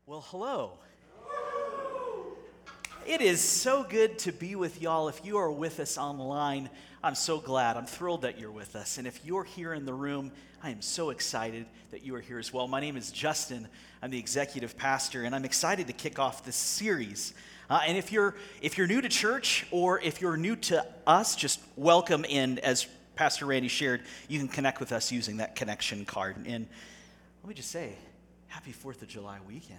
Well, hello. It is so good to be with y'all. If you are with us online, I'm so glad. I'm thrilled that you're with us. And if you're here in the room, I am so excited that you are here as well. My name is Justin. I'm the executive pastor, and I'm excited to kick off this series. And if you're new to church or if you're new to us, just welcome. And as Pastor Randy shared, you can connect with us using that connection card. And let me just say, happy 4th of July weekend.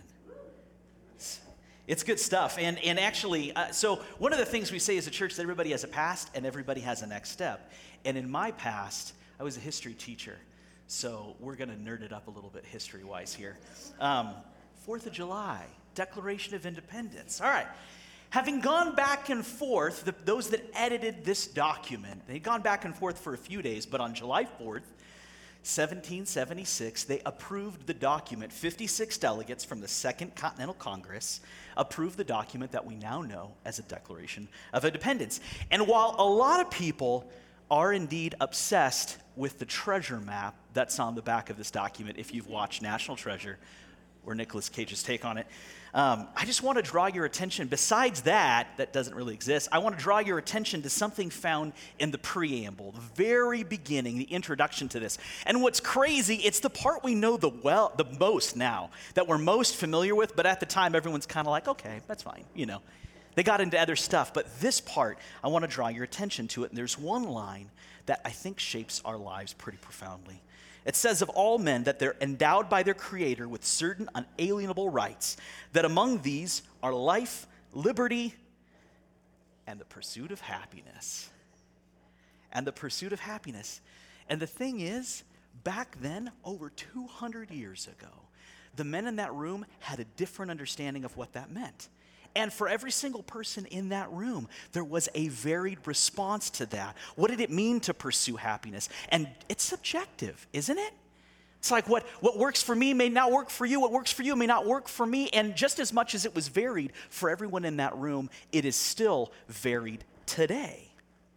It's good stuff. And actually, so one of the things we say as a church is that everybody has a past and everybody has a next step. And in my past, I was a history teacher. So we're going to nerd it up a little bit history-wise here. 4th of July, Declaration of Independence. All right. Having gone back and forth, those that edited this document, they'd gone back and forth for a few days, but on July 4th, 1776, they approved the document. 56 delegates from the Second Continental Congress approved the document that we now know as a Declaration of Independence. And while a lot of people are indeed obsessed with the treasure map that's on the back of this document, if you've watched National Treasure, or Nicolas Cage's take on it, I just want to draw your attention, besides that doesn't really exist, I want to draw your attention to something found in the preamble, the very beginning, the introduction to this. And what's crazy, it's the part we know the most now, that we're most familiar with, but at the time everyone's kind of like, okay, that's fine, you know. They got into other stuff, but this part, I want to draw your attention to it, and there's one line that I think shapes our lives pretty profoundly. It says of all men that they're endowed by their Creator with certain unalienable rights, that among these are life, liberty, and the pursuit of happiness. And the pursuit of happiness. And the thing is, back then, over 200 years ago, the men in that room had a different understanding of what that meant. And for every single person in that room, there was a varied response to that. What did it mean to pursue happiness? And it's subjective, isn't it? It's like what works for me may not work for you. What works for you may not work for me. And just as much as it was varied for everyone in that room, it is still varied today.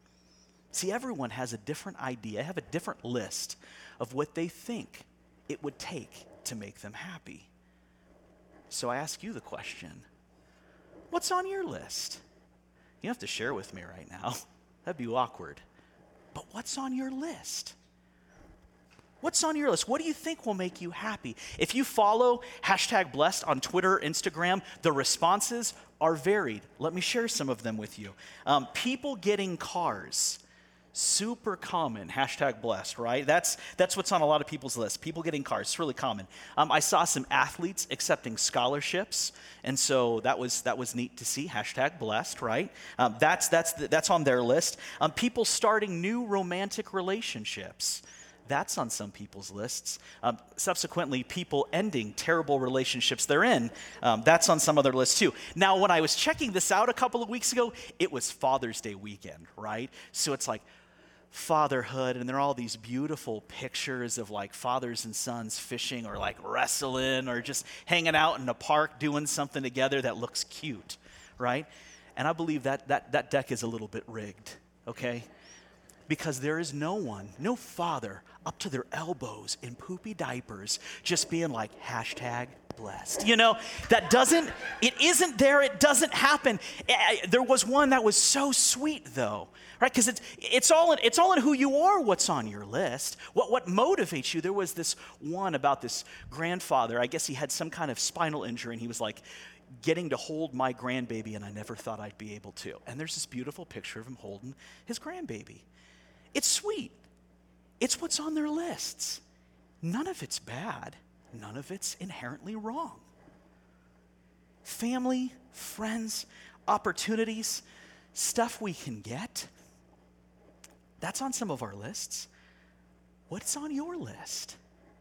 See, everyone has a different idea, have a different list of what they think it would take to make them happy. So I ask you the question. What's on your list? You don't have to share with me right now. That'd be awkward. But what's on your list? What's on your list? What do you think will make you happy? If you follow #blessed on Twitter, Instagram, the responses are varied. Let me share some of them with you. People getting cars. Super common, #blessed, right? That's what's on a lot of people's list. People getting cars, it's really common. I saw some athletes accepting scholarships, and so that was neat to see. #blessed, right? That's on their list. People starting new romantic relationships. That's on some people's lists. Subsequently, people ending terrible relationships they're in. That's on some other lists too. Now, when I was checking this out a couple of weeks ago, it was Father's Day weekend, right? So it's like fatherhood, and there are all these beautiful pictures of like fathers and sons fishing or like wrestling or just hanging out in a park doing something together that looks cute, right? And I believe that deck is a little bit rigged, okay? Because there is no father up to their elbows in poopy diapers just being like #blessed. You know, it isn't there, it doesn't happen. There was one that was so sweet though, right? Because it's all in who you are, what's on your list, what motivates you. There was this one about this grandfather, I guess he had some kind of spinal injury, and he was like, getting to hold my grandbaby, and I never thought I'd be able to. And there's this beautiful picture of him holding his grandbaby. It's sweet. It's what's on their lists. None of it's bad. None of it's inherently wrong. Family, friends, opportunities, stuff we can get, that's on some of our lists. What's on your list?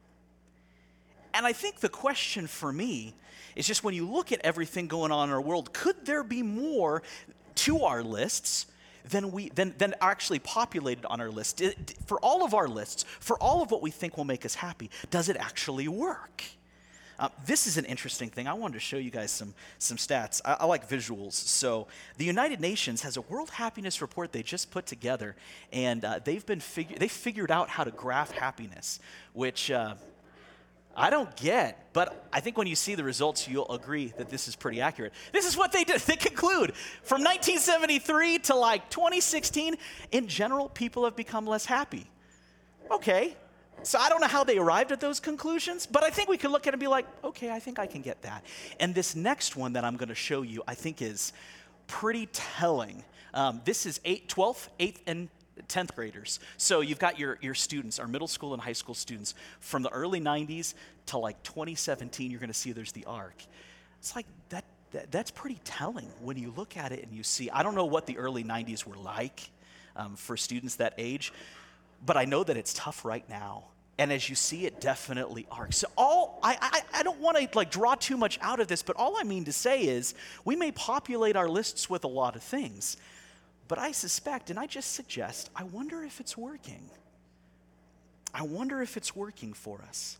And I think the question for me is just when you look at everything going on in our world, could there be more to our lists than actually populated on our list? For all of our lists, for all of what we think will make us happy, does it actually work? This is an interesting thing. I wanted to show you guys some stats. I like visuals. So the United Nations has a World Happiness Report they just put together, and they figured out how to graph happiness, which I don't get, but I think when you see the results, you'll agree that this is pretty accurate. This is what they did. They conclude from 1973 to like 2016, in general, people have become less happy. Okay, so I don't know how they arrived at those conclusions, but I think we can look at it and be like, okay, I think I can get that. And this next one that I'm going to show you, I think is pretty telling. This is 12th, 8th, and 10th graders. So you've got your students, our middle school and high school students, from the early 90s to like 2017, you're going to see there's the arc. It's like that's pretty telling when you look at it and you see, I don't know what the early 90s were like for students that age, but I know that it's tough right now. And as you see, it definitely arcs. So I don't want to like draw too much out of this, but all I mean to say is we may populate our lists with a lot of things, but I suspect, and I just suggest, I wonder if it's working. I wonder if it's working for us.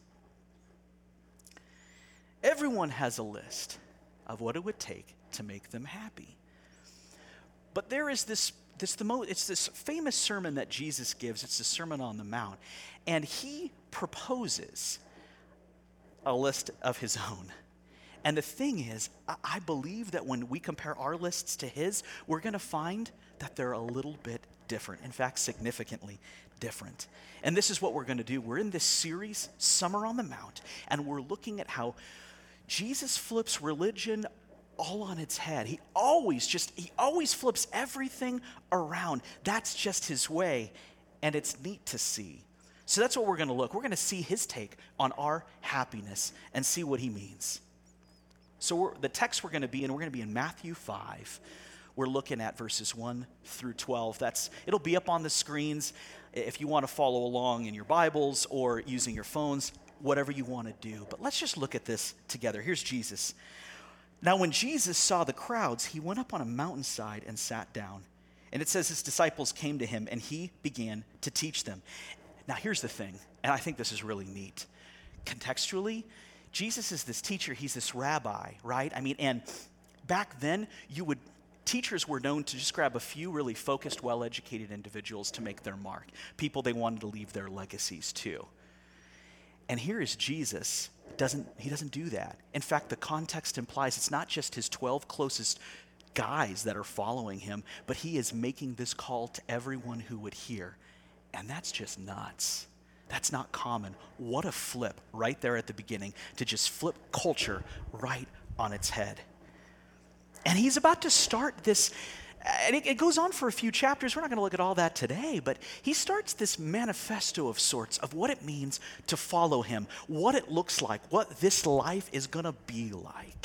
Everyone has a list of what it would take to make them happy. But there is it's this famous sermon that Jesus gives. It's the Sermon on the Mount. And he proposes a list of his own. And the thing is, I believe that when we compare our lists to his, we're going to find that they're a little bit different. In fact, significantly different. And this is what we're going to do. We're in this series, Summer on the Mount, and we're looking at how Jesus flips religion all on its head. He always flips everything around. That's just his way, and it's neat to see. So that's what we're going to look. We're going to see his take on our happiness and see what he means. So the text we're going to be in, we're going to be in Matthew 5. We're looking at verses 1 through 12. It'll be up on the screens if you want to follow along in your Bibles or using your phones, whatever you want to do. But let's just look at this together. Here's Jesus. Now, when Jesus saw the crowds, he went up on a mountainside and sat down. And it says his disciples came to him, and he began to teach them. Now, here's the thing, and I think this is really neat. Contextually, Jesus is this teacher. He's this rabbi, right? I mean, and back then, teachers were known to just grab a few really focused, well-educated individuals to make their mark, people they wanted to leave their legacies to. And here is Jesus. He doesn't do that. In fact, the context implies it's not just his 12 closest guys that are following him, but he is making this call to everyone who would hear. And that's just nuts. That's not common. What a flip right there at the beginning to just flip culture right on its head. And he's about to start this, and it goes on for a few chapters. We're not going to look at all that today, but he starts this manifesto of sorts of what it means to follow him, what it looks like, what this life is going to be like.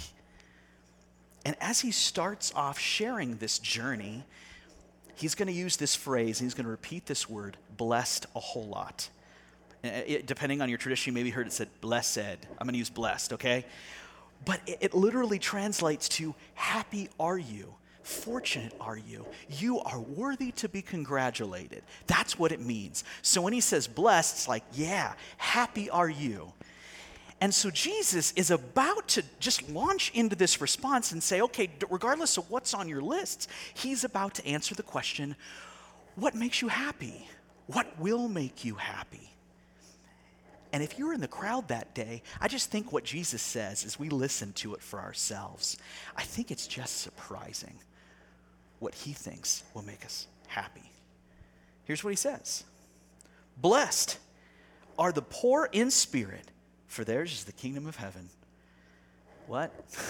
And as he starts off sharing this journey, he's going to use this phrase, and he's going to repeat this word, blessed, a whole lot. Depending on your tradition, you maybe heard it said blessed. I'm going to use blessed, okay? But it literally translates to happy are you, fortunate are you, you are worthy to be congratulated. That's what it means. So when he says blessed, it's like, yeah, happy are you. And so Jesus is about to just launch into this response and say, okay, regardless of what's on your lists, he's about to answer the question, what makes you happy? What will make you happy? And if you were in the crowd that day, I just think what Jesus says as we listen to it for ourselves, I think it's just surprising what he thinks will make us happy. Here's what he says. Blessed are the poor in spirit, for theirs is the kingdom of heaven. What?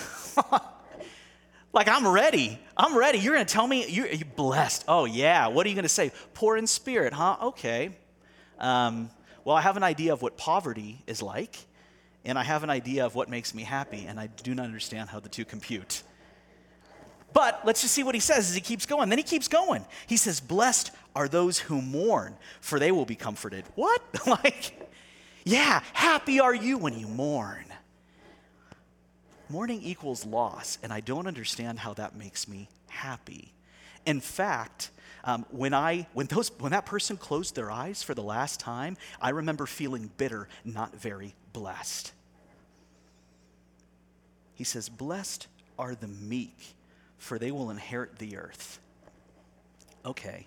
Like, I'm ready. You're going to tell me you're blessed. Oh, yeah. What are you going to say? Poor in spirit, huh? Okay. Well, I have an idea of what poverty is like, and I have an idea of what makes me happy, and I do not understand how the two compute. But let's just see what he says as he keeps going. Then he keeps going. He says, blessed are those who mourn, for they will be comforted. What? Yeah, happy are you when you mourn. Mourning equals loss, and I don't understand how that makes me happy. In fact, when that person closed their eyes for the last time, I remember feeling bitter, not very blessed. He says, blessed are the meek, for they will inherit the earth. Okay.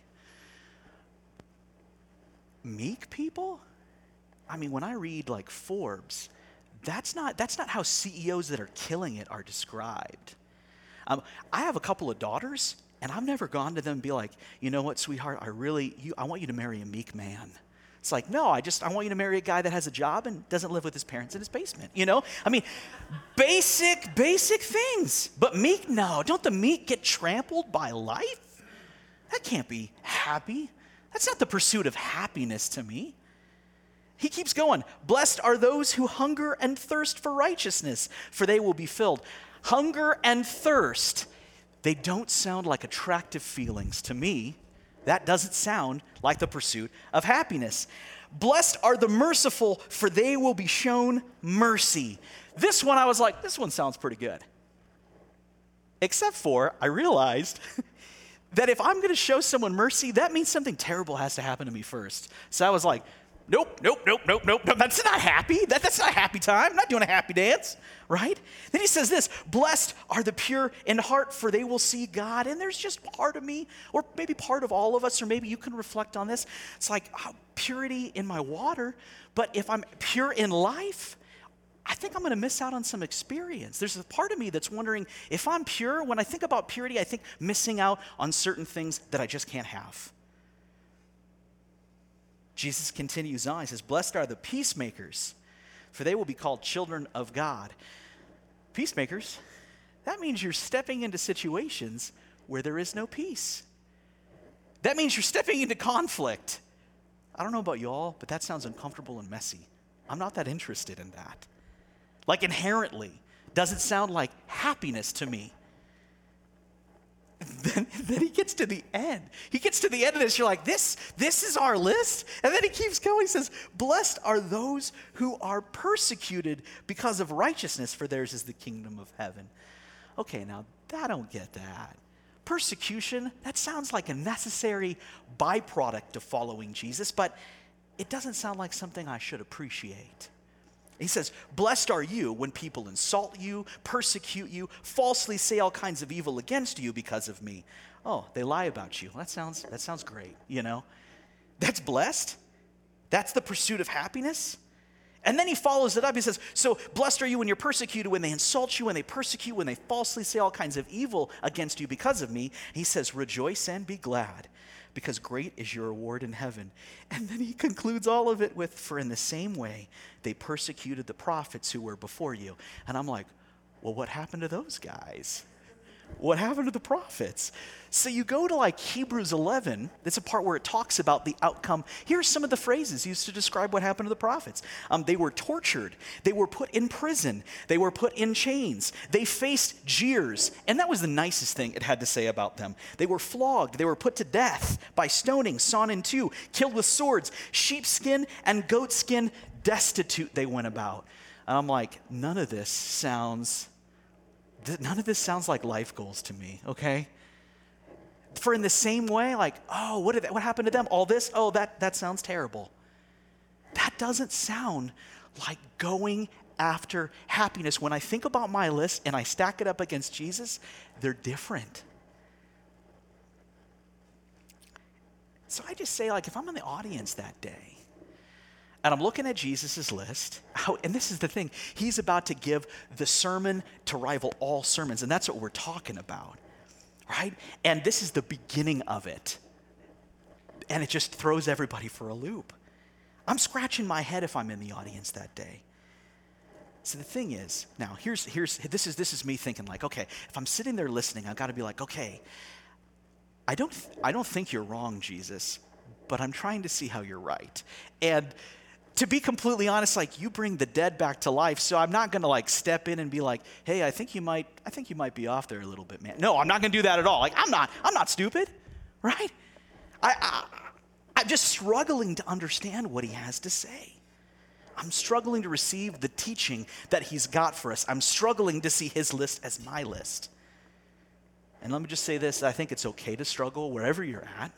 Meek people? I mean, when I read like Forbes, that's not how CEOs that are killing it are described. I have a couple of daughters, and I've never gone to them and be like, you know what, sweetheart, I want you to marry a meek man. It's like, no, I want you to marry a guy that has a job and doesn't live with his parents in his basement, you know? I mean, basic things. But meek, no, don't the meek get trampled by life? That can't be happy. That's not the pursuit of happiness to me. He keeps going. Blessed are those who hunger and thirst for righteousness, for they will be filled. Hunger and thirst, they don't sound like attractive feelings to me. That doesn't sound like the pursuit of happiness. Blessed are the merciful, for they will be shown mercy. This one, I was like, this one sounds pretty good. Except for, I realized that if I'm going to show someone mercy, that means something terrible has to happen to me first. So I was like, nope. That's not happy. That's not a happy time. I'm not doing a happy dance, right? Then he says this, blessed are the pure in heart, for they will see God. And there's just part of me, or maybe part of all of us, or maybe you can reflect on this. It's like purity in my water, but if I'm pure in life, I think I'm going to miss out on some experience. There's a part of me that's wondering, if I'm pure, when I think about purity, I think missing out on certain things that I just can't have. Jesus continues on. He says, blessed are the peacemakers, for they will be called children of God. Peacemakers, that means you're stepping into situations where there is no peace. That means you're stepping into conflict. I don't know about y'all, but that sounds uncomfortable and messy. I'm not that interested in that. Like inherently, doesn't sound like happiness to me. Then he gets to the end. He gets to the end of this. You're like, this is our list? And then he keeps going. He says, blessed are those who are persecuted because of righteousness, for theirs is the kingdom of heaven. Okay, now, I don't get that. Persecution, that sounds like a necessary byproduct of following Jesus, but it doesn't sound like something I should appreciate. He says, blessed are you when people insult you, persecute you, falsely say all kinds of evil against you because of me. Oh, they lie about you. That sounds great, you know? That's blessed. That's the pursuit of happiness. And then he follows it up. He says, so blessed are you when you're persecuted, when they insult you, when they persecute, when they falsely say all kinds of evil against you because of me. He says, rejoice and be glad, because great is your reward in heaven. And then he concludes all of it with, for in the same way they persecuted the prophets who were before you. And I'm like, well, what happened to those guys? What happened to the prophets? So you go to like Hebrews 11, that's a part where it talks about the outcome. Here's some of the phrases used to describe what happened to the prophets. They were tortured. They were put in prison. They were put in chains. They faced jeers. And that was the nicest thing it had to say about them. They were flogged. They were put to death by stoning, sawn in two, killed with swords, sheepskin and goatskin, destitute they went about. And I'm like, none of this sounds like life goals to me, okay? For in the same way, like, oh, what happened to them? All this? Oh, that sounds terrible. That doesn't sound like going after happiness. When I think about my list and I stack it up against Jesus, they're different. So I just say, like, if I'm in the audience that day, and I'm looking at Jesus' list, and this is the thing, he's about to give the sermon to rival all sermons, and that's what we're talking about, right? And this is the beginning of it. And it just throws everybody for a loop. I'm scratching my head if I'm in the audience that day. So the thing is, now this is me thinking like, okay, if I'm sitting there listening, I've got to be like, okay, I don't think you're wrong, Jesus, but I'm trying to see how you're right. And to be completely honest, like, you bring the dead back to life, so I'm not going to like step in and be like, hey, I think you might be off there a little bit, man. No, I'm not going to do that at all. Like, I'm not stupid, right? I'm just struggling to understand what he has to say. I'm struggling to receive the teaching that he's got for us. I'm struggling to see his list as my list. And let me just say this, I think it's okay to struggle wherever you're at.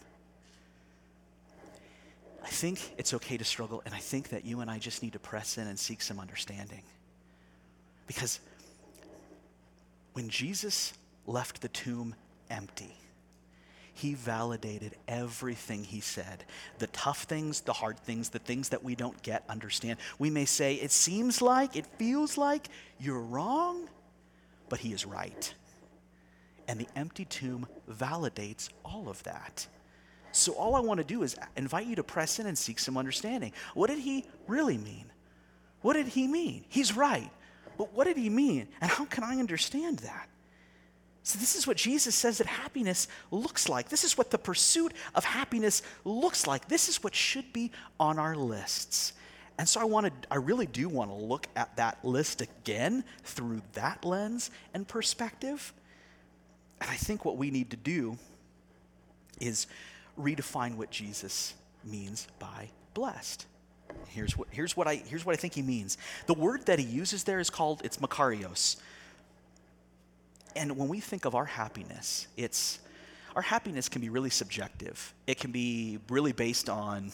I think it's okay to struggle, and I think that you and I just need to press in and seek some understanding. Because when Jesus left the tomb empty, he validated everything he said. The tough things, the hard things, the things that we don't get, understand. We may say, it seems like, it feels like you're wrong, but he is right. And the empty tomb validates all of that. So all I want to do is invite you to press in and seek some understanding. What did he really mean? What did he mean? He's right. But what did he mean? And how can I understand that? So this is what Jesus says that happiness looks like. This is what the pursuit of happiness looks like. This is what should be on our lists. And so I really do want to look at that list again through that lens and perspective. And I think what we need to do is redefine what Jesus means by blessed. Here's what I think he means. The word that he uses there is called, it's makarios. And when we think of our happiness, our happiness can be really subjective. It can be really based on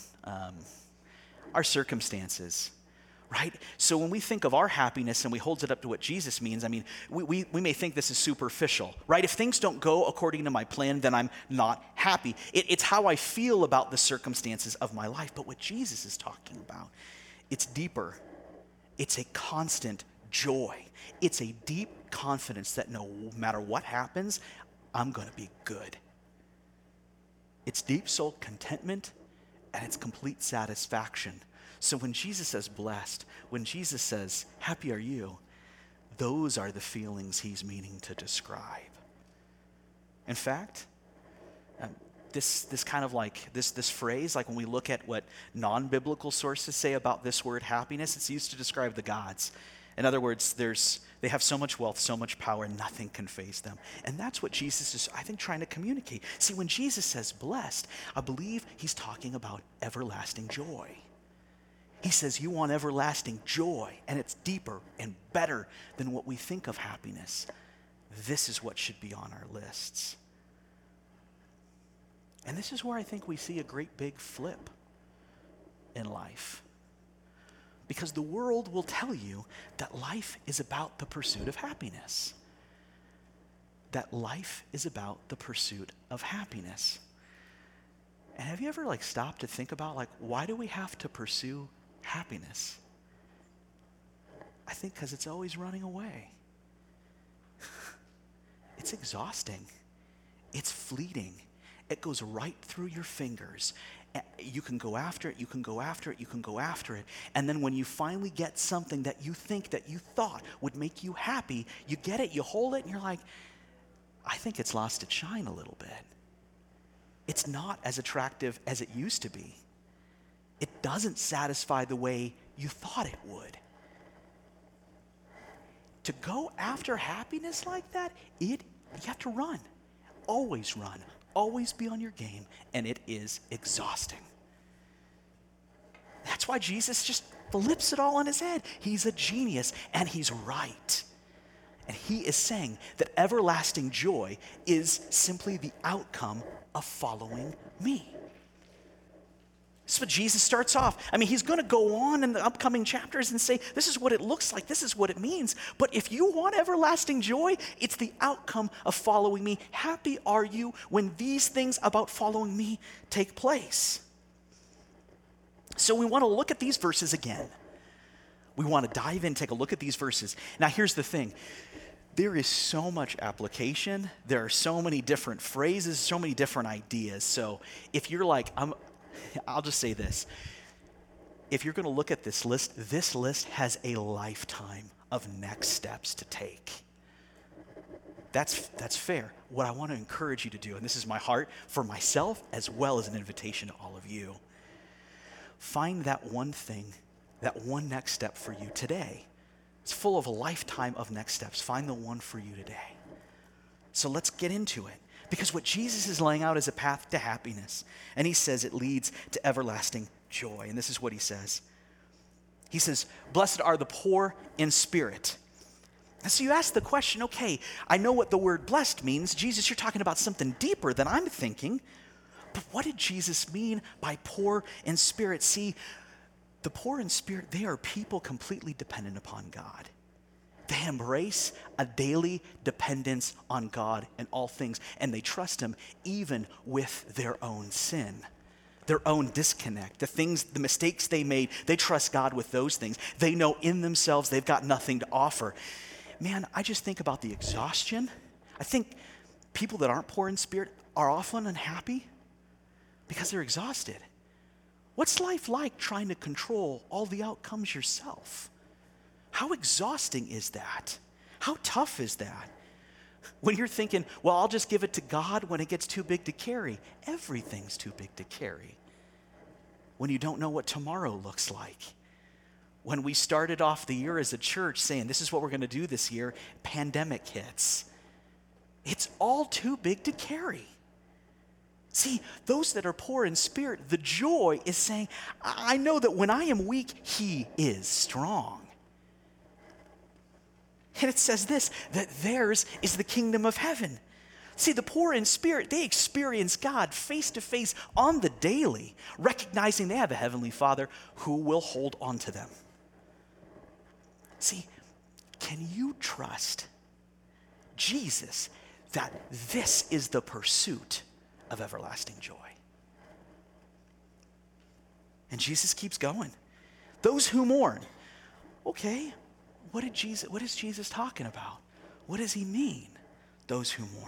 our circumstances, right? So when we think of our happiness and we hold it up to what Jesus means, I mean, we may think this is superficial, right? If things don't go according to my plan, then I'm not happy. It's how I feel about the circumstances of my life. But what Jesus is talking about, it's deeper. It's a constant joy. It's a deep confidence that no matter what happens, I'm going to be good. It's deep soul contentment and it's complete satisfaction. So when Jesus says blessed, when Jesus says happy are you, those are the feelings he's meaning to describe. In fact, this kind of like this phrase, like when we look at what non-biblical sources say about this word happiness, it's used to describe the gods. In other words, they have so much wealth, so much power, nothing can faze them. And that's what Jesus is, I think, trying to communicate. See, when Jesus says blessed, I believe he's talking about everlasting joy. He says you want everlasting joy, and it's deeper and better than what we think of happiness. This is what should be on our lists. And this is where I think we see a great big flip in life. Because the world will tell you that life is about the pursuit of happiness. That life is about the pursuit of happiness. And have you ever stopped to think about why do we have to pursue happiness? I think because it's always running away. It's exhausting. It's fleeting. It goes right through your fingers. You can go after it, you can go after it, you can go after it. And then when you finally get something that you think that you thought would make you happy, you get it, you hold it, and you're like, I think it's lost its shine a little bit. It's not as attractive as it used to be. It doesn't satisfy the way you thought it would. To go after happiness like that, you have to run. Always run. Always be on your game, and it is exhausting. That's why Jesus just flips it all on his head. He's a genius, and he's right. And he is saying that everlasting joy is simply the outcome of following me. This is what Jesus starts off. I mean, he's going to go on in the upcoming chapters and say, this is what it looks like. This is what it means. But if you want everlasting joy, it's the outcome of following me. Happy are you when these things about following me take place. So we want to look at these verses again. We want to dive in, take a look at these verses. Now, here's the thing. There is so much application. There are so many different phrases, so many different ideas. So if you're like, I'll just say this. If you're going to look at this list has a lifetime of next steps to take. That's fair. What I want to encourage you to do, and this is my heart for myself as well as an invitation to all of you, find that one thing, that one next step for you today. It's full of a lifetime of next steps. Find the one for you today. So let's get into it. Because what Jesus is laying out is a path to happiness. And he says it leads to everlasting joy. And this is what he says. He says, blessed are the poor in spirit. And so you ask the question, okay, I know what the word blessed means. Jesus, you're talking about something deeper than I'm thinking. But what did Jesus mean by poor in spirit? See, the poor in spirit, they are people completely dependent upon God. They embrace a daily dependence on God in all things, and they trust him even with their own sin, their own disconnect, the mistakes they made. They trust God with those things. They know in themselves they've got nothing to offer. Man, I just think about the exhaustion. I think people that aren't poor in spirit are often unhappy because they're exhausted. What's life like trying to control all the outcomes yourself? How exhausting is that? How tough is that? When you're thinking, well, I'll just give it to God when it gets too big to carry. Everything's too big to carry. When you don't know what tomorrow looks like. When we started off the year as a church saying, this is what we're going to do this year, pandemic hits. It's all too big to carry. See, those that are poor in spirit, the joy is saying, I know that when I am weak, he is strong. And it says this, that theirs is the kingdom of heaven. See, the poor in spirit, they experience God face to face on the daily, recognizing they have a heavenly Father who will hold on to them. See, can you trust Jesus that this is the pursuit of everlasting joy? And Jesus keeps going. Those who mourn. Okay, what is Jesus talking about? What does he mean, those who mourn?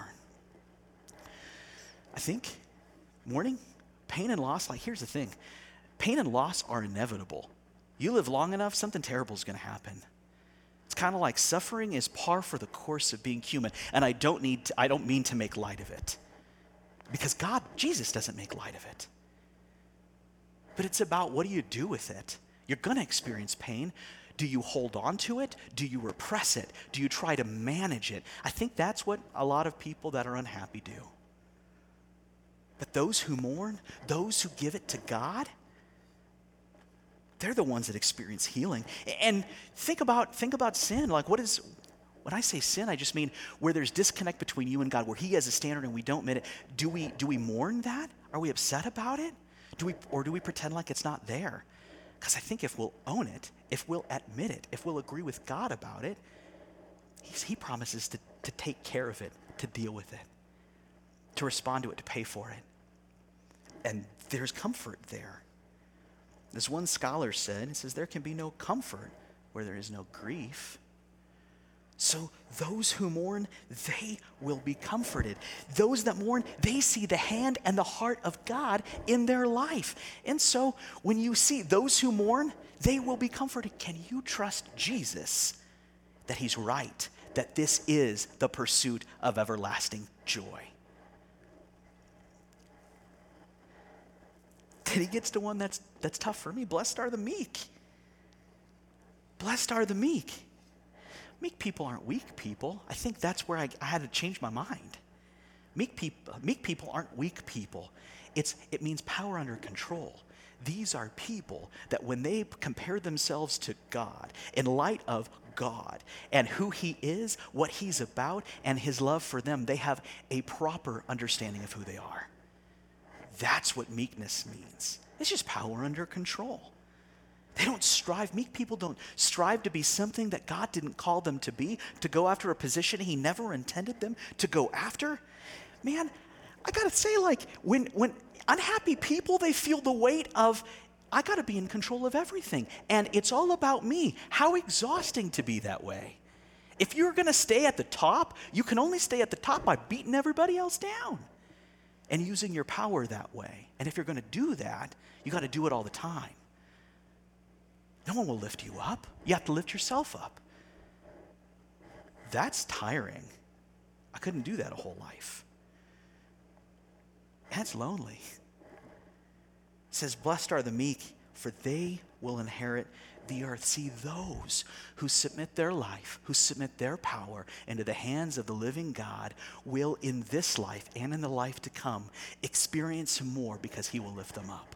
I think mourning, pain and loss, like here's the thing. Pain and loss are inevitable. You live long enough, something terrible is going to happen. It's kind of like suffering is par for the course of being human. And I don't mean to make light of it. Because Jesus doesn't make light of it. But it's about what do you do with it? You're going to experience pain. Do you hold on to it? Do you repress it? Do you try to manage it? I think that's what a lot of people that are unhappy do. But those who mourn, those who give it to God, they're the ones that experience healing. And think about sin. Like when I say sin, I just mean where there's disconnect between you and God, where he has a standard and we don't meet it. Do we mourn that? Are we upset about it? Do we pretend like it's not there? Because I think if we'll own it, if we'll admit it, if we'll agree with God about it, he promises to take care of it, to deal with it, to respond to it, to pay for it. And there's comfort there. As one scholar said, he says, there can be no comfort where there is no grief. So those who mourn, they will be comforted. Those that mourn, they see the hand and the heart of God in their life. And so when you see those who mourn, they will be comforted. Can you trust Jesus that he's right, that this is the pursuit of everlasting joy? Then he gets to one that's tough for me. Blessed are the meek. Blessed are the meek. Meek people aren't weak people. I think that's where I had to change my mind. Meek people aren't weak people. It means power under control. These are people that when they compare themselves to God, in light of God and who he is, what he's about, and his love for them, they have a proper understanding of who they are. That's what meekness means. It's just power under control. They don't strive. Meek people don't strive to be something that God didn't call them to be, to go after a position he never intended them to go after. Man, I gotta say, like, when unhappy people, they feel the weight of, I gotta be in control of everything, and it's all about me. How exhausting to be that way. If you're gonna stay at the top, you can only stay at the top by beating everybody else down and using your power that way. And if you're gonna do that, you gotta do it all the time. No one will lift you up. You have to lift yourself up. That's tiring. I couldn't do that a whole life. And it's lonely. It says, blessed are the meek, for they will inherit the earth. See, those who submit their life, who submit their power into the hands of the living God will, in this life and in the life to come, experience him more because he will lift them up.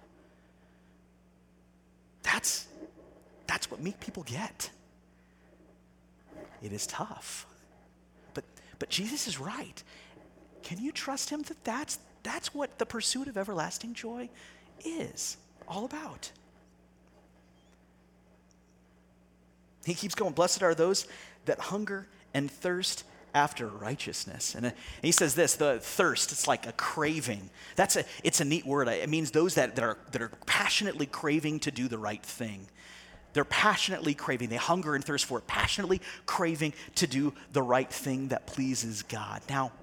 That's what meek people get. It is tough. But Jesus is right. Can you trust him that that's what the pursuit of everlasting joy is all about? He keeps going, blessed are those that hunger and thirst after righteousness. And he says this, the thirst, it's like a craving. It's a neat word. It means those that are passionately craving to do the right thing. They're passionately craving. They hunger and thirst for it, passionately craving to do the right thing that pleases God. Now,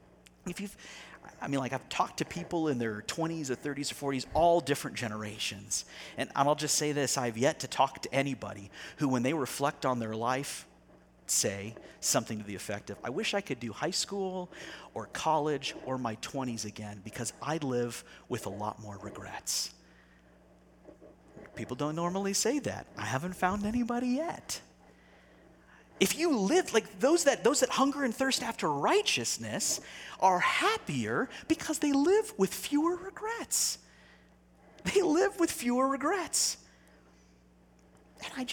I've talked to people in their 20s or 30s or 40s, all different generations. And I'll just say this, I've yet to talk to anybody who, when they reflect on their life, say something to the effect of, I wish I could do high school or college or my 20s again because I live with a lot more regrets. People don't normally say that. I haven't found anybody yet. If you live like those that hunger and thirst after righteousness are happier because they live with fewer regrets. They live with fewer regrets. And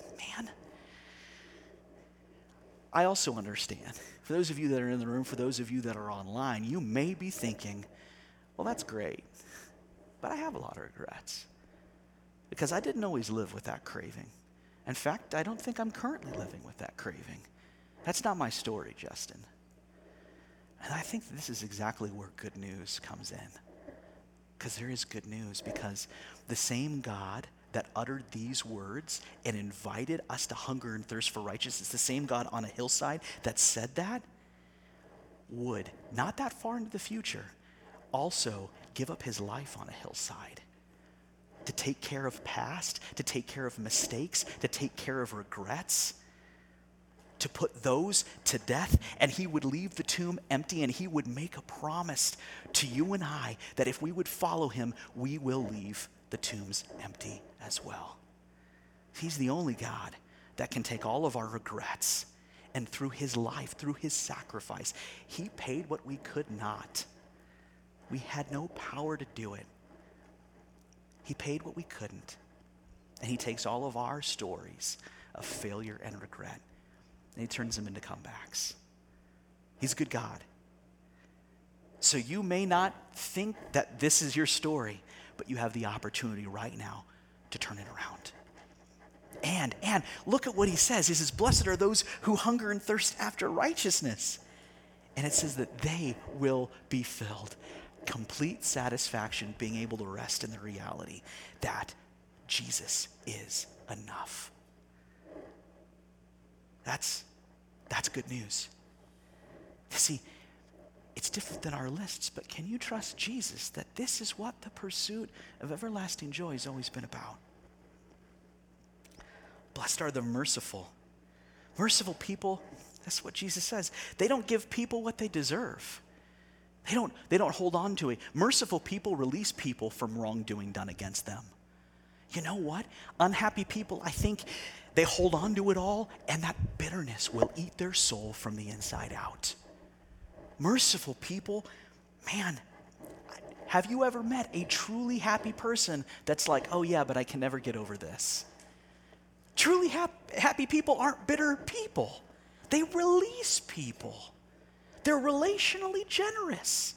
I also understand, for those of you that are in the room, for those of you that are online, you may be thinking, well, that's great, but I have a lot of regrets because I didn't always live with that craving. In fact, I don't think I'm currently living with that craving. That's not my story, Justin. And I think this is exactly where good news comes in. Because there is good news, because the same God that uttered these words and invited us to hunger and thirst for righteousness, the same God on a hillside that said that, would, not that far into the future, also give up his life on a hillside to take care of past, to take care of mistakes, to take care of regrets, to put those to death, and he would leave the tomb empty, and he would make a promise to you and I that if we would follow him, we will leave the tombs empty as well. He's the only God that can take all of our regrets, and through his life, through his sacrifice, he paid what we could not. We had no power to do it. He paid what we couldn't. And he takes all of our stories of failure and regret, and he turns them into comebacks. He's a good God. So you may not think that this is your story, but you have the opportunity right now to turn it around. And look at what he says. He says, blessed are those who hunger and thirst after righteousness. And it says that they will be filled. Complete satisfaction, being able to rest in the reality that Jesus is enough. That's good news. See, it's different than our lists, but can you trust Jesus that this is what the pursuit of everlasting joy has always been about? Blessed are the merciful. Merciful people, that's what Jesus says. They don't give people what they deserve. They don't hold on to it. Merciful people release people from wrongdoing done against them. You know what? Unhappy people, I think they hold on to it all, and that bitterness will eat their soul from the inside out. Merciful people, man, have you ever met a truly happy person that's like, oh yeah, but I can never get over this? Truly happy people aren't bitter people. They release people. They're relationally generous.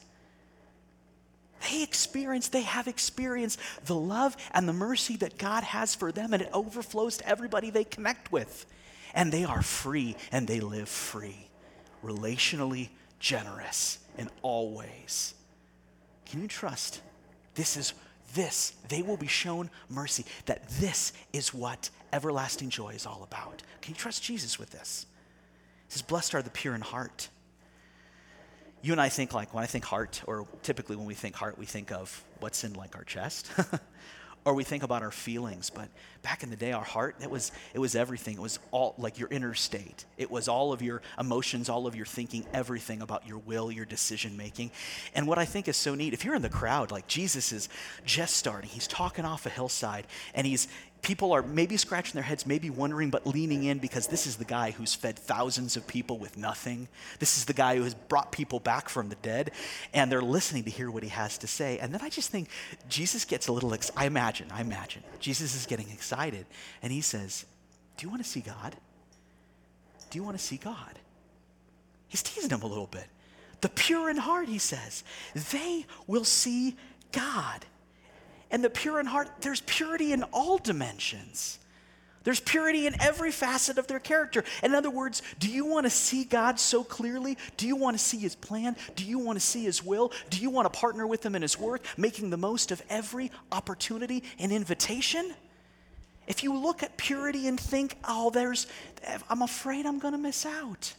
They have experienced the love and the mercy that God has for them, and it overflows to everybody they connect with. And they are free, and they live free, relationally generous in all ways. Can you trust they will be shown mercy, that this is what everlasting joy is all about? Can you trust Jesus with this? He says, blessed are the pure in heart. You and I think, like, when I think heart, or typically when we think heart, we think of what's in like our chest, or we think about our feelings. But back in the day, our heart, it was everything. It was all like your inner state. It was all of your emotions, all of your thinking, everything about your will, your decision making. And what I think is so neat, if you're in the crowd, like Jesus is just starting, he's talking off a hillside, and people are maybe scratching their heads, maybe wondering, but leaning in, because this is the guy who's fed thousands of people with nothing. This is the guy who has brought people back from the dead, and they're listening to hear what he has to say. And then I just think Jesus gets a little, I imagine, Jesus is getting excited, and he says, do you want to see God? Do you want to see God? He's teasing him a little bit. The pure in heart, he says, they will see God. And the pure in heart, there's purity in all dimensions. There's purity in every facet of their character. In other words, do you want to see God so clearly? Do you want to see his plan? Do you want to see his will? Do you want to partner with him in his work, making the most of every opportunity and invitation? If you look at purity and think, I'm afraid I'm going to miss out.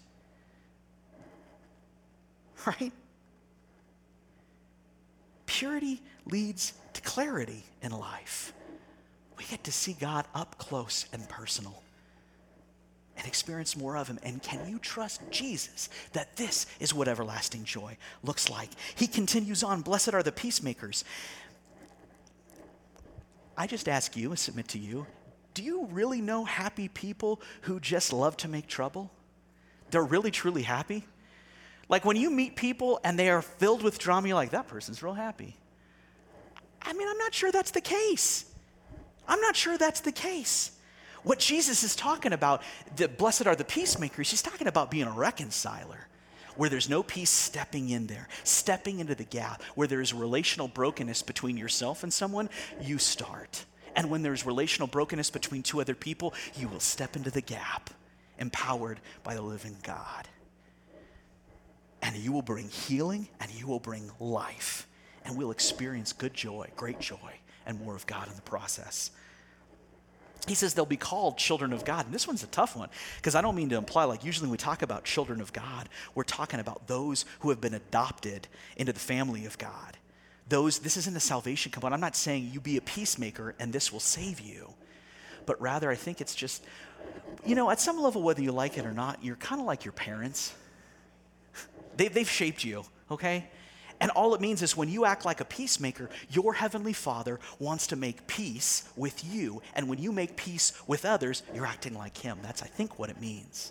Right? Purity leads to clarity in life. We get to see God up close and personal and experience more of him. And can you trust Jesus that this is what everlasting joy looks like? He continues on, blessed are the peacemakers. I just ask you, I submit to you, do you really know happy people who just love to make trouble? They're really, truly happy? Like when you meet people and they are filled with drama, you're like, that person's real happy. I mean, I'm not sure that's the case. I'm not sure that's the case. What Jesus is talking about, the blessed are the peacemakers, he's talking about being a reconciler, where there's no peace, stepping in there, stepping into the gap. Where there's relational brokenness between yourself and someone, you start. And when there's relational brokenness between two other people, you will step into the gap, empowered by the living God. And you will bring healing and you will bring life. And we'll experience good joy, great joy, and more of God in the process. He says they'll be called children of God. And this one's a tough one, because I don't mean to imply, like usually when we talk about children of God, we're talking about those who have been adopted into the family of God. This isn't a salvation component. I'm not saying you be a peacemaker and this will save you. But rather, I think it's just, at some level, whether you like it or not, you're kind of like your parents. They've shaped you, okay? And all it means is when you act like a peacemaker, your heavenly Father wants to make peace with you. And when you make peace with others, you're acting like him. That's, I think, what it means.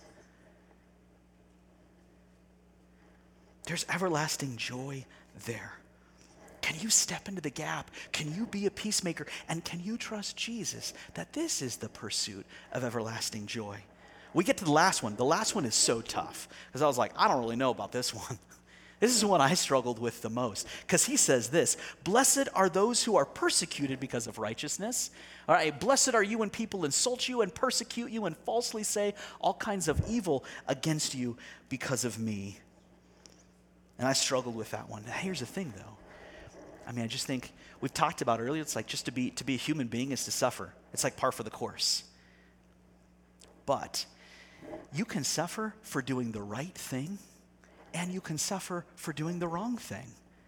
There's everlasting joy there. Can you step into the gap? Can you be a peacemaker? And can you trust Jesus that this is the pursuit of everlasting joy? We get to the last one. The last one is so tough, because I was like, I don't really know about this one. This is the one I struggled with the most, because he says this, blessed are those who are persecuted because of righteousness. All right, blessed are you when people insult you and persecute you and falsely say all kinds of evil against you because of me. And I struggled with that one. Now, here's the thing, though. I mean, I just think, we've talked about earlier, it's like just to be a human being is to suffer. It's like par for the course. But you can suffer for doing the right thing, and you can suffer for doing the wrong thing.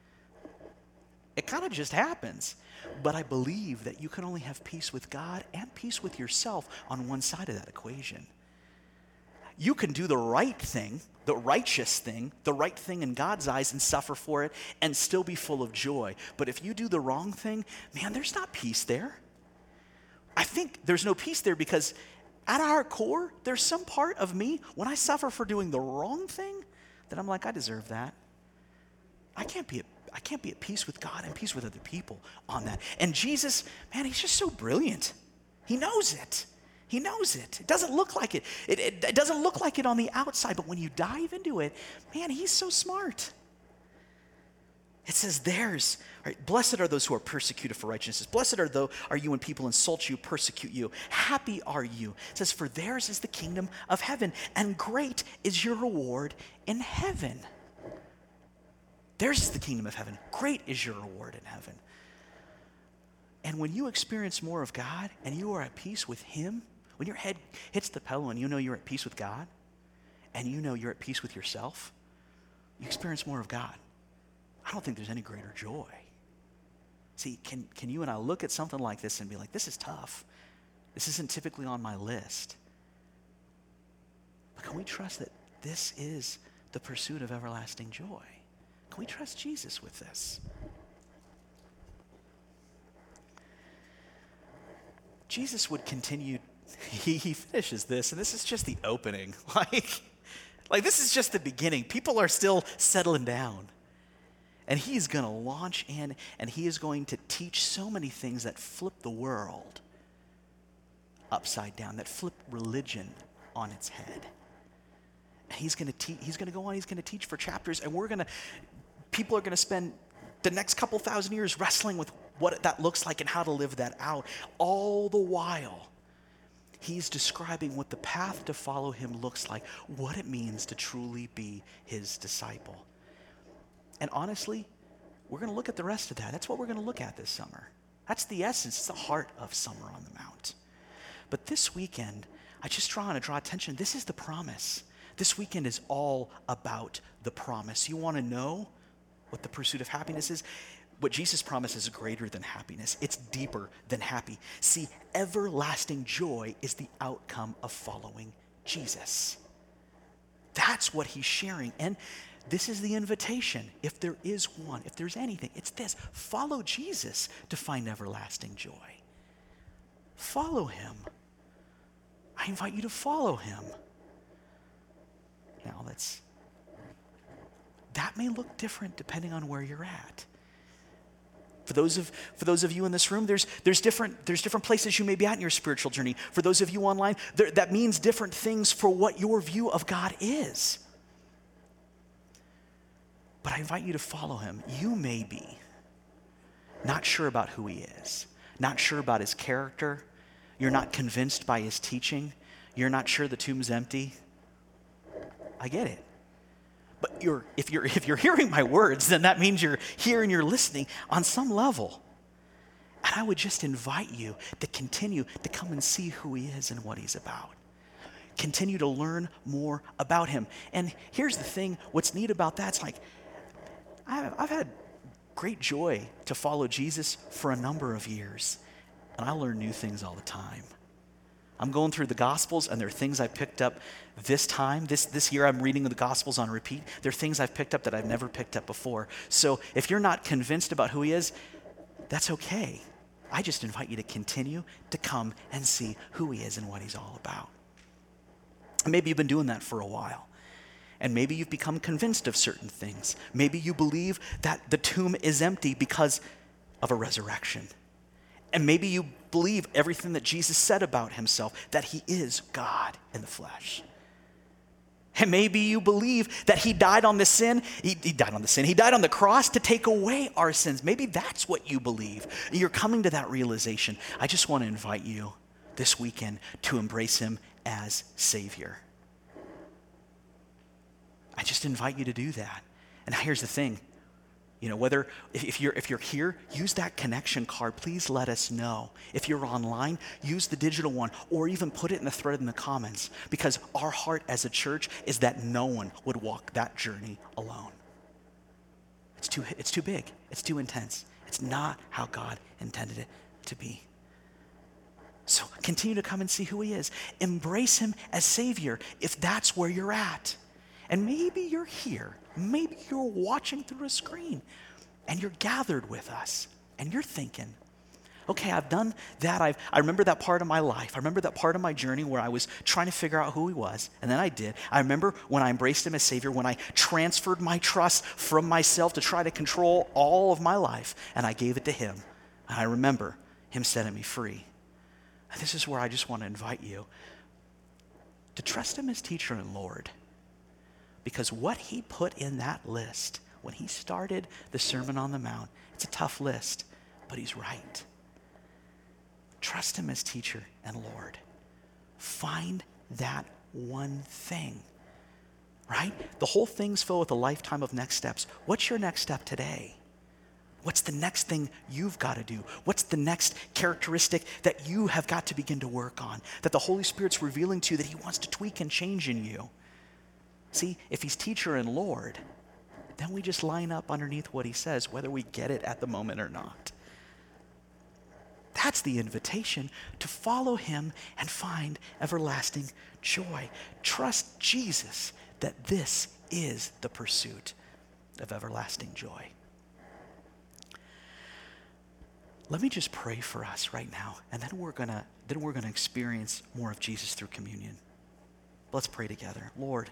It kind of just happens. But I believe that you can only have peace with God and peace with yourself on one side of that equation. You can do the right thing, the righteous thing, the right thing in God's eyes and suffer for it and still be full of joy. But if you do the wrong thing, man, there's not peace there. I think there's no peace there because at our core, there's some part of me, when I suffer for doing the wrong thing, that I'm like, I deserve that. I can't be at peace with God and peace with other people on that. And Jesus, man, he's just so brilliant. He knows it. He knows it. It doesn't look like it. It doesn't look like it on the outside, but when you dive into it, man, he's so smart. It says theirs, right? Blessed are those who are persecuted for righteousness. Blessed are you when people insult you, persecute you. Happy are you. It says, for theirs is the kingdom of heaven, and great is your reward in heaven. Theirs is the kingdom of heaven. Great is your reward in heaven. And when you experience more of God and you are at peace with him, when your head hits the pillow and you know you're at peace with God, and you know you're at peace with yourself, you experience more of God. I don't think there's any greater joy. See, can you and I look at something like this and be like, this is tough. This isn't typically on my list. But can we trust that this is the pursuit of everlasting joy? Can we trust Jesus with this? Jesus would continue, he finishes this, and this is just the opening. Like this is just the beginning. People are still settling down. And he's going to launch in, and he is going to teach so many things that flip the world upside down, that flip religion on its head. And he's going to go on, he's going to teach for chapters, and people are going to spend the next couple thousand years wrestling with what that looks like and how to live that out. All the while, He's describing what the path to follow him looks like, what it means to truly be his disciple. And honestly, we're going to look at the rest of that. That's what we're going to look at this summer. That's the essence, it's the heart of Summer on the Mount. But this weekend, I just want to draw attention. This is the promise. This weekend is all about the promise. You want to know what the pursuit of happiness is? What Jesus promises is greater than happiness. It's deeper than happy. See, everlasting joy is the outcome of following Jesus. That's what he's sharing. And this is the invitation. If there is one, if there's anything, it's this. Follow Jesus to find everlasting joy. Follow him. I invite you to follow him. Now that may look different depending on where you're at. For those of you in this room, there's different places you may be at in your spiritual journey. For those of you online, that means different things for what your view of God is. But I invite you to follow him. You may be not sure about who he is, not sure about his character. You're not convinced by his teaching. You're not sure the tomb's empty. I get it. But if you're hearing my words, then that means you're here and you're listening on some level. And I would just invite you to continue to come and see who he is and what he's about. Continue to learn more about him. And here's the thing, what's neat about that, it's like, I've had great joy to follow Jesus for a number of years. And I learn new things all the time. I'm going through the Gospels, and there are things I picked up this time. This year I'm reading the Gospels on repeat. There are things I've picked up that I've never picked up before. So if you're not convinced about who he is, that's okay. I just invite you to continue to come and see who he is and what he's all about. And maybe you've been doing that for a while. And maybe you've become convinced of certain things. Maybe you believe that the tomb is empty because of a resurrection. And maybe you believe everything that Jesus said about himself, that he is God in the flesh. And maybe you believe that he died on the sin. He died on the sin. He died on the cross to take away our sins. Maybe that's what you believe. You're coming to that realization. I just want to invite you this weekend to embrace him as Savior. I just invite you to do that. And here's the thing. You know, whether if you're here, use that connection card. Please let us know. If you're online, use the digital one, or even put it in the thread in the comments, because our heart as a church is that no one would walk that journey alone. It's too big. It's too intense. It's not how God intended it to be. So continue to come and see who he is. Embrace him as Savior if that's where you're at. And maybe you're here. Maybe you're watching through a screen and you're gathered with us and you're thinking, okay, I've done that. I remember that part of my life. I remember that part of my journey where I was trying to figure out who he was, and then I did. I remember when I embraced him as Savior, when I transferred my trust from myself to try to control all of my life, and I gave it to him. And I remember him setting me free. And this is where I just want to invite you to trust him as teacher and Lord. Because what he put in that list when he started the Sermon on the Mount, it's a tough list, but he's right. Trust him as teacher and Lord. Find that one thing, right? The whole thing's filled with a lifetime of next steps. What's your next step today? What's the next thing you've got to do? What's the next characteristic that you have got to begin to work on, that the Holy Spirit's revealing to you that he wants to tweak and change in you? See, if he's teacher and Lord, then we just line up underneath what he says, whether we get it at the moment or not. That's the invitation, to follow him and find everlasting joy. Trust Jesus that this is the pursuit of everlasting joy. Let me just pray for us right now, and then we're gonna experience more of Jesus through communion. Let's pray together. Lord,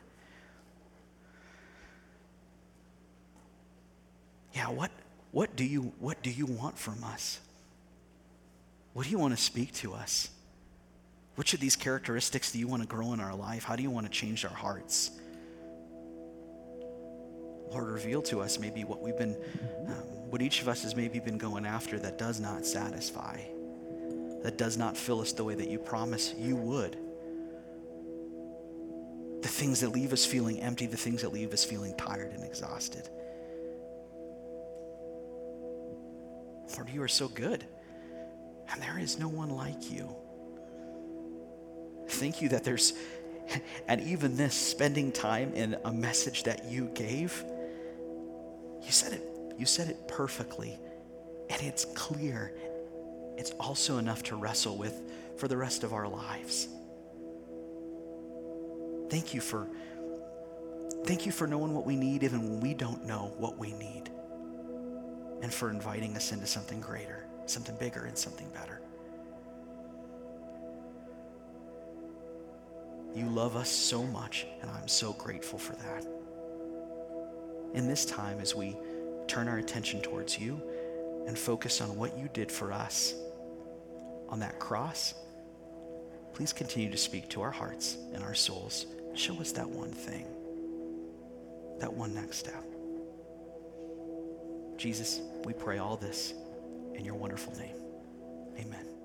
yeah, what do you want from us? What do you want to speak to us? Which of these characteristics do you want to grow in our life? How do you want to change our hearts? Lord, reveal to us maybe what each of us has maybe been going after that does not satisfy. that does not fill us the way that you promise you would. The things that leave us feeling empty, the things that leave us feeling tired and exhausted. Lord, you are so good, and there is no one like you. Thank you that there's, and even this, spending time in a message that you gave, you said it perfectly, and it's clear. It's also enough to wrestle with for the rest of our lives. Thank you for knowing what we need even when we don't know what we need, and for inviting us into something greater, something bigger, and something better. You love us so much, and I'm so grateful for that. In this time, as we turn our attention towards you and focus on what you did for us on that cross, please continue to speak to our hearts and our souls. Show us that one thing, that one next step. Jesus, we pray all this in your wonderful name. Amen.